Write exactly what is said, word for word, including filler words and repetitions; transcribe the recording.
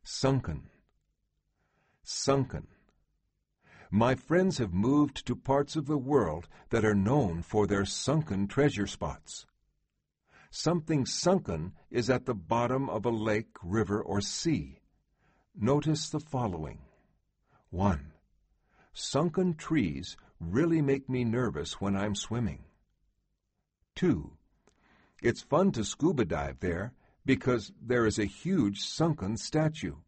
Sunken. Sunken. My friends have moved to parts of the world that are known for their sunken treasure spots. Something sunken is at the bottom of a lake, river, or sea. Notice the following. One. Sunken trees really make me nervous when I'm swimming. Two. It's fun to scuba dive there because there is a huge sunken statue.